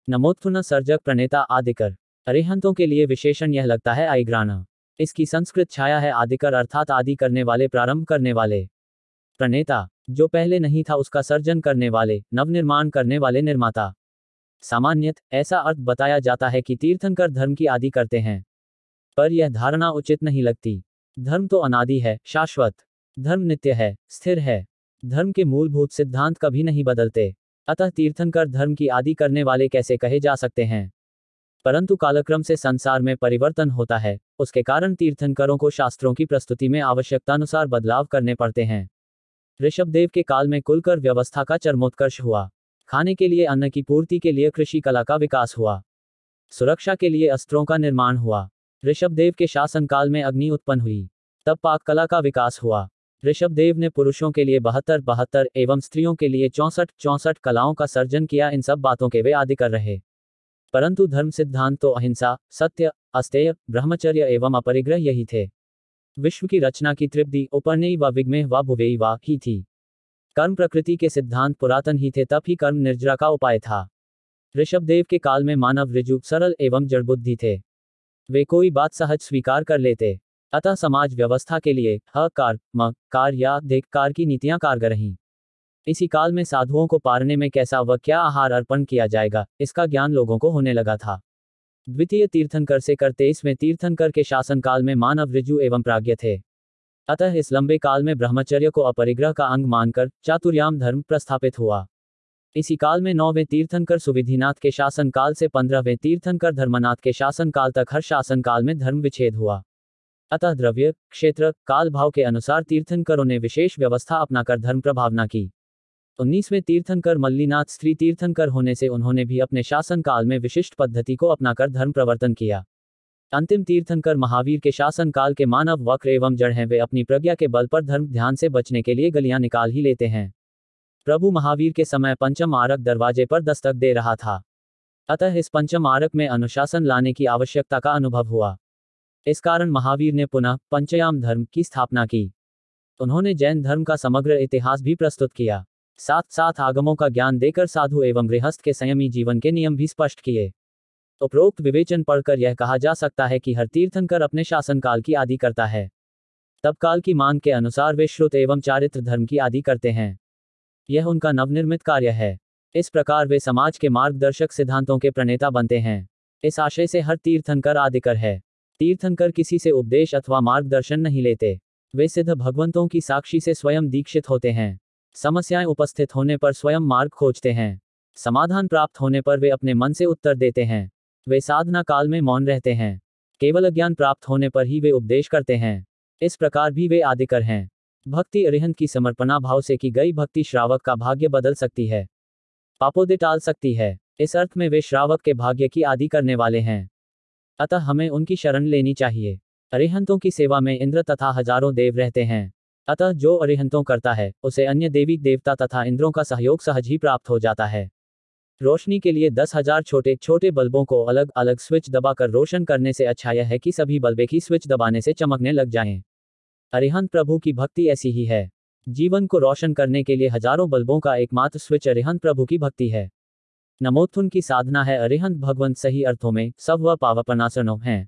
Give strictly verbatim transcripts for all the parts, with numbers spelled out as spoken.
नमोत्थुन सर्जक प्रणेता आदिकर। अरिहंतों के लिए विशेषण यह लगता है आइग्राना। इसकी संस्कृत छाया है आदिकर अर्थात आदि करने वाले, प्रारंभ करने वाले। प्रणेता, जो पहले नहीं था उसका सर्जन करने वाले, नवनिर्माण करने वाले, निर्माता। सामान्यत ऐसा अर्थ बताया जाता है कि तीर्थंकर धर्म की आदि करते हैं, पर यह धारणा उचित नहीं लगती। धर्म तो अनादि है, शाश्वत। धर्म नित्य है, स्थिर है। धर्म के मूलभूत सिद्धांत कभी नहीं बदलते। अतः तीर्थंकर धर्म की आदि करने वाले कैसे कहे जा सकते हैं? परंतु कालक्रम से संसार में परिवर्तन होता है, उसके कारण तीर्थंकरों को शास्त्रों की प्रस्तुति में आवश्यकतानुसार बदलाव करने पड़ते हैं। ऋषभदेव के काल में कुलकर व्यवस्था का चरमोत्कर्ष हुआ। खाने के लिए अन्न की पूर्ति के लिए कृषि कला का विकास हुआ। सुरक्षा के लिए अस्त्रों का निर्माण हुआ। ऋषभदेव के शासनकाल में अग्नि उत्पन्न हुई। तब पाक कला का विकास हुआ। ऋषभदेव ने पुरुषों के लिए बहत्तर बहत्तर एवं स्त्रियों के लिए चौंसठ चौंसठ कलाओं का सर्जन किया। इन सब बातों के वे आदिकर रहे। परंतु धर्म सिद्धांत तो अहिंसा, सत्य, अस्तेय, ब्रह्मचर्य एवं अपरिग्रह यही थे। विश्व की रचना की तृप्ति उपरनेयी व विग्मेह व भुवेयी व ही थी। कर्म प्रकृति के सिद्धांत पुरातन ही थे, तब ही कर्म निर्जरा का उपाय था। ऋषभदेव के काल में मानव ऋजु, सरल एवं जड़बुद्धि थे। वे कोई बात सहज स्वीकार कर लेते। अतः समाज व्यवस्था के लिए ह कार, म कार या धिक कार की नीतियां कारगर रहीं। इसी काल में साधुओं को पारने में कैसा व क्या आहार अर्पण किया जाएगा, इसका ज्ञान लोगों को होने लगा था। द्वितीय तीर्थंकर से करते इसमें तीर्थंकर के शासनकाल में मानव ऋजु एवं प्राज्ञ थे। अतः इस लंबे काल में ब्रह्मचर्य को अपरिग्रह का अंग मानकर चातुर्याम धर्म प्रस्थापित हुआ। इसी काल में नौवें तीर्थंकर सुविधिनाथ के शासनकाल से पंद्रहवें तीर्थंकर धर्मनाथ के शासनकाल तक हर शासनकाल में धर्म विच्छेद हुआ। अतः द्रव्य, क्षेत्र, काल भाव के अनुसार तीर्थंकरों ने विशेष व्यवस्था अपनाकर धर्म प्रभावना की। उन्नीसवें तीर्थंकर मल्लीनाथ स्त्री तीर्थंकर होने से उन्होंने भी अपने शासनकाल में विशिष्ट पद्धति को अपनाकर धर्म प्रवर्तन किया। अंतिम तीर्थंकर महावीर के शासनकाल के मानव वक्र एवं जड़ हैं। वे अपनी प्रज्ञा के बल पर धर्म ध्यान से बचने के लिए गलियां निकाल ही लेते हैं। प्रभु महावीर के समय पंचम आरक दरवाजे पर दस्तक दे रहा था। अतः इस पंचम आरक में अनुशासन लाने की आवश्यकता का अनुभव हुआ। इस कारण महावीर ने पुनः पंचयाम धर्म की स्थापना की। उन्होंने जैन धर्म का समग्र इतिहास भी प्रस्तुत किया। साथ साथ आगमों का ज्ञान देकर साधु एवं गृहस्थ के संयमी जीवन के नियम भी स्पष्ट किए। उपरोक्त विवेचन पढ़कर यह कहा जा सकता है कि हर तीर्थंकर अपने शासनकाल की आदि करता है। तब काल की मांग के अनुसार वे श्रुत एवं चारित्र धर्म की आदि करते हैं। यह उनका नवनिर्मित कार्य है। इस प्रकार वे समाज के मार्गदर्शक सिद्धांतों के प्रणेता बनते हैं। इस आशय से हर तीर्थंकर आदिकर है। तीर्थंकर किसी से उपदेश अथवा मार्गदर्शन नहीं लेते। वे सिद्ध भगवंतों की साक्षी से स्वयं दीक्षित होते हैं। समस्याएं उपस्थित होने पर स्वयं मार्ग खोजते हैं। समाधान प्राप्त होने पर वे अपने मन से उत्तर देते हैं। वे साधना काल में मौन रहते हैं। केवल ज्ञान प्राप्त होने पर ही वे उपदेश करते हैं। इस प्रकार भी वे आदिकर हैं। भक्ति अरिहंत की समर्पणा भाव से की गई भक्ति श्रावक का भाग्य बदल सकती है, पापोदय टाल सकती है। इस अर्थ में वे श्रावक के भाग्य की आदि करने वाले हैं। अतः हमें उनकी शरण लेनी चाहिए। अरिहंतों की सेवा में इंद्र तथा हजारों देव रहते हैं। अतः जो अरिहंतों करता है उसे अन्य देवी देवता तथा इंद्रों का सहयोग सहज ही प्राप्त हो जाता है। रोशनी के लिए दस हजार छोटे छोटे बल्बों को अलग अलग स्विच दबाकर रोशन करने से अच्छा यह है कि सभी बल्ब एक ही स्विच दबाने से चमकने लग जाएं। अरिहंत प्रभु की भक्ति ऐसी ही है। जीवन को रोशन करने के लिए हजारों बल्बों का एकमात्र स्विच अरिहंत प्रभु की भक्ति है। नमोत्थुन की साधना है अरिहंत भगवंत सही अर्थों में सब व पावपनासनो है।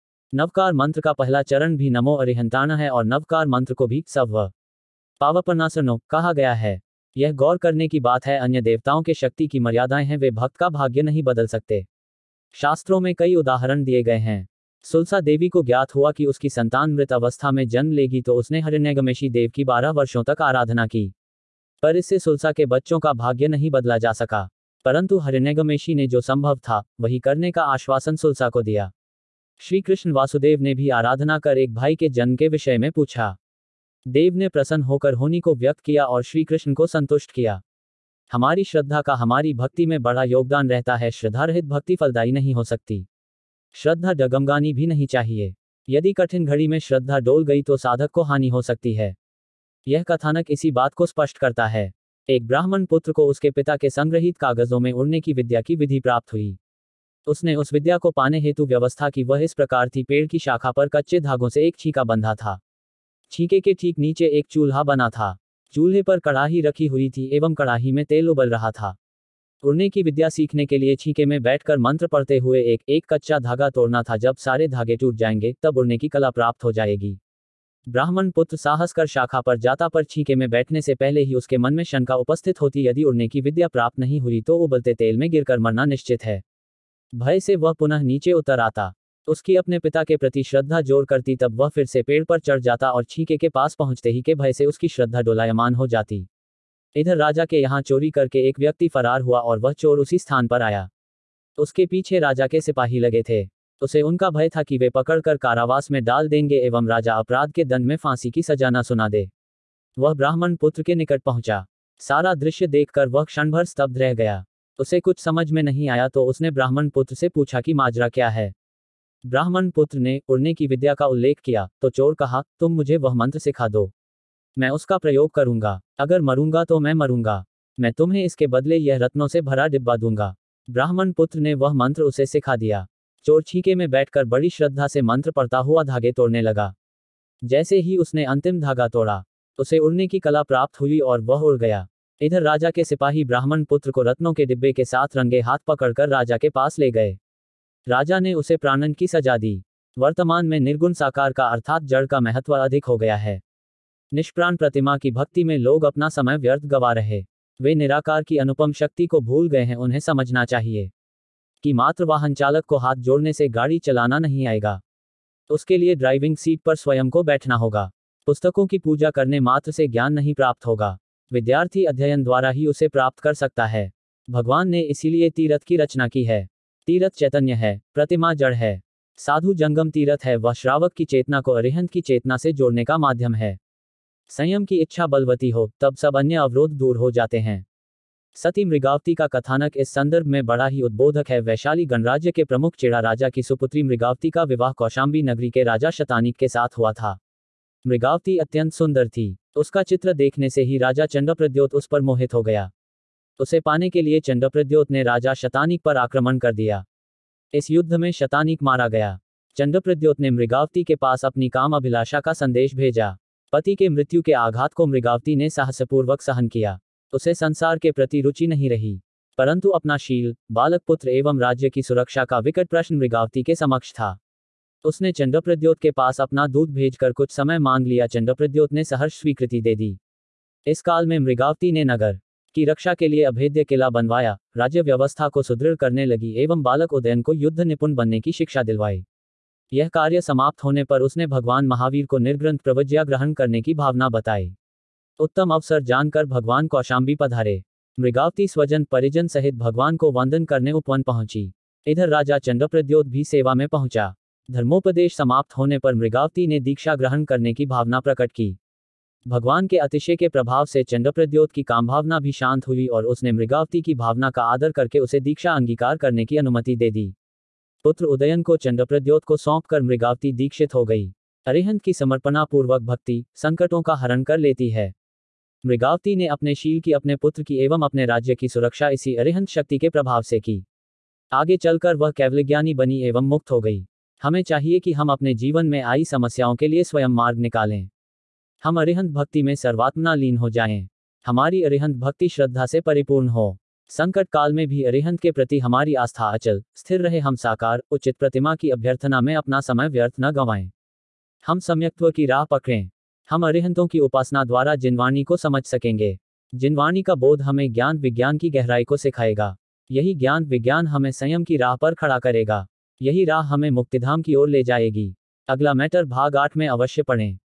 नवकार मंत्र का पहला चरण भी नमो अरिहंताण है और नवकार मंत्र को भी सब व पावपनासनो कहा गया है। यह गौर करने की बात है, अन्य देवताओं के शक्ति की मर्यादाएं हैं, वे भक्त का भाग्य नहीं बदल सकते। शास्त्रों में कई उदाहरण दिए गए हैं। सुलसा देवी को ज्ञात हुआ कि उसकी संतान मृत अवस्था में जन्म लेगी तो उसने हिरण्यगमेशी देव की बारह वर्षों तक आराधना की, पर इससे सुलसा के बच्चों का भाग्य नहीं बदला जा सका। परंतु हिरण्यगमेशी ने जो संभव था वही करने का आश्वासन सुलसा को दिया। श्री कृष्ण वासुदेव ने भी आराधना कर एक भाई के जन्म के विषय में पूछा। देव ने प्रसन्न होकर होनी को व्यक्त किया और श्री कृष्ण को संतुष्ट किया। हमारी श्रद्धा का हमारी भक्ति में बड़ा योगदान रहता है। श्रद्धा रहित भक्ति फलदायी नहीं हो सकती। श्रद्धा डगमगानी भी नहीं चाहिए। यदि कठिन घड़ी में श्रद्धा डोल गई तो साधक को हानि हो सकती है। यह कथानक इसी बात को स्पष्ट करता है। एक ब्राह्मण पुत्र को उसके पिता के संग्रहित कागजों में उड़ने की विद्या की विधि प्राप्त हुई। उसने उस विद्या को पाने हेतु व्यवस्था की। वह इस प्रकार थी, पेड़ की शाखा पर कच्चे धागों से एक छींका बंधा था। छींके के ठीक नीचे एक चूल्हा बना था। चूल्हे पर कड़ाही रखी हुई थी एवं कड़ाही में तेल उबल रहा था। उड़ने की विद्या सीखने के लिए छींके में बैठकर मंत्र पढ़ते हुए एक एक कच्चा धागा तोड़ना था। जब सारे धागे टूट जाएंगे तब उड़ने की कला प्राप्त हो जाएगी। ब्राह्मण पुत्र साहस कर शाखा पर जाता, पर छींके में बैठने से पहले ही उसके मन में शंका उपस्थित होती, यदि उड़ने की विद्या प्राप्त नहीं हुई तो उबलते तेल में गिरकर मरना निश्चित है। भय से वह पुनः नीचे उतर आता। उसकी अपने पिता के प्रति श्रद्धा जोर करती, तब वह फिर से पेड़ पर चढ़ जाता और छींके के पास पहुंचते ही के भय से उसकी श्रद्धा डोलायमान हो जाती। इधर राजा के यहाँ चोरी करके एक व्यक्ति फरार हुआ और वह चोर उसी स्थान पर आया। उसके पीछे राजा के सिपाही लगे थे। उसे उनका भय था कि वे पकड़कर कारावास में डाल देंगे एवं राजा अपराध के दंड में फांसी की सजा न सुना दे। वह ब्राह्मण पुत्र के निकट पहुंचा। सारा दृश्य देखकर वह क्षणभर स्तब्ध रह गया। उसे कुछ समझ में नहीं आया तो उसने ब्राह्मण पुत्र से पूछा कि माजरा क्या है। ब्राह्मण पुत्र ने उड़ने की विद्या का उल्लेख किया तो चोर कहा, तुम मुझे वह मंत्र सिखा दो, मैं उसका प्रयोग करूंगा। अगर मरूंगा तो मैं मरूंगा, मैं तुम्हें इसके बदले यह रत्नों से भरा डिब्बा दूंगा। ब्राह्मण पुत्र ने वह मंत्र उसे सिखा दिया। चोर छींके में बैठकर बड़ी श्रद्धा से मंत्र पढ़ता हुआ धागे तोड़ने लगा। जैसे ही उसने अंतिम धागा तोड़ा, उसे उड़ने की कला प्राप्त हुई और वह उड़ गया। इधर राजा के सिपाही ब्राह्मण पुत्र को रत्नों के डिब्बे के साथ रंगे हाथ पकड़कर राजा के पास ले गए। राजा ने उसे प्राणदंड की सजा दी। वर्तमान में निर्गुण साकार का अर्थात जड़ का महत्व अधिक हो गया है। निष्प्राण प्रतिमा की भक्ति में लोग अपना समय व्यर्थ गवा रहे। वे निराकार की अनुपम शक्ति को भूल गए हैं। उन्हें समझना चाहिए कि मात्र वाहन चालक को हाथ जोड़ने से गाड़ी चलाना नहीं आएगा। उसके लिए ड्राइविंग सीट पर स्वयं को बैठना होगा। पुस्तकों की पूजा करने मात्र से ज्ञान नहीं प्राप्त होगा। विद्यार्थी अध्ययन द्वारा ही उसे प्राप्त कर सकता है। भगवान ने इसीलिए तीर्थ की रचना की है। तीर्थ चैतन्य है, प्रतिमा जड़ है। साधु जंगम तीर्थ है, वह श्रावक की चेतना को अरिहंत की चेतना से जोड़ने का माध्यम है। संयम की इच्छा बलवती हो तब सब अन्य अवरोध दूर हो जाते हैं। सती मृगावती का कथानक इस संदर्भ में बड़ा ही उद्बोधक है। वैशाली गणराज्य के प्रमुख चेड़ा राजा की सुपुत्री मृगावती का विवाह कौशांबी नगरी के राजा शतानीक के साथ हुआ था। मृगावती अत्यंत सुंदर थी। उसका चित्र देखने से ही राजा चंद्रप्रद्योत उस पर मोहित हो गया। उसे पाने के लिए चंद्रप्रद्योत ने राजा शतानीक पर आक्रमण कर दिया। इस युद्ध में शतानीक मारा गया। चंद्रप्रद्योत ने मृगावती के पास अपनी काम अभिलाषा का संदेश भेजा। पति के मृत्यु के आघात को मृगावती ने साहसपूर्वक सहन किया। उसे संसार के प्रति रुचि नहीं रही, परंतु अपना शील, बालक पुत्र एवं राज्य की सुरक्षा का विकट प्रश्न मृगावती के समक्ष था। उसने चंद्रप्रद्योत के पास अपना दूत भेजकर कुछ समय मांग लिया। चंद्रप्रद्योत ने सहर्ष स्वीकृति दे दी। इस काल में मृगावती ने नगर की रक्षा के लिए अभेद्य किला बनवाया, राज्य व्यवस्था को सुदृढ़ करने लगी एवं बालक उदयन को युद्ध निपुण बनने की शिक्षा दिलवाई। यह कार्य समाप्त होने पर उसने भगवान महावीर को निर्ग्रंथ प्रवज्ञा ग्रहण करने की भावना बताई। उत्तम अवसर जानकर भगवान कौशांबी पधारे। मृगावती स्वजन परिजन सहित भगवान को वंदन करने उपवन पहुंची। इधर राजा चंद्रप्रद्योत भी सेवा में पहुंचा। धर्मोपदेश समाप्त होने पर मृगावती ने दीक्षा ग्रहण करने की भावना प्रकट की। भगवान के अतिशय के प्रभाव से चंद्रप्रद्योत की कामभावना भी शांत हुई और उसने मृगावती की भावना का आदर करके उसे दीक्षा अंगीकार करने की अनुमति दे दी। पुत्र उदयन को चंद्रप्रद्योत को सौंपकर मृगावती दीक्षित हो गई। अरिहंत की समर्पणा पूर्वक भक्ति संकटों का हरण कर लेती है। मृगावती ने अपने शील की, अपने पुत्र की एवं अपने राज्य की सुरक्षा इसी अरिहंत शक्ति के प्रभाव से की। आगे चलकर वह कैवल्यज्ञानी बनी एवं मुक्त हो गई। हमें चाहिए कि हम अपने जीवन में आई समस्याओं के लिए स्वयं मार्ग निकालें। हम अरिहंत भक्ति में सर्वात्मना लीन हो जाएं। हमारी अरिहंत भक्ति श्रद्धा से परिपूर्ण हो। संकट काल में भी अरिहंत के प्रति हमारी आस्था अचल स्थिर रहे। हम साकार उचित प्रतिमा की अभ्यर्थना में अपना समय व्यर्थ न गंवाएं। हम सम्यक्त्व की राह पकड़ें। हम अरिहंतों की उपासना द्वारा जिनवाणी को समझ सकेंगे। जिनवाणी का बोध हमें ज्ञान विज्ञान की गहराई को सिखाएगा। यही ज्ञान विज्ञान हमें संयम की राह पर खड़ा करेगा। यही राह हमें मुक्तिधाम की ओर ले जाएगी। अगला मैटर भाग आठ में अवश्य पढ़ें।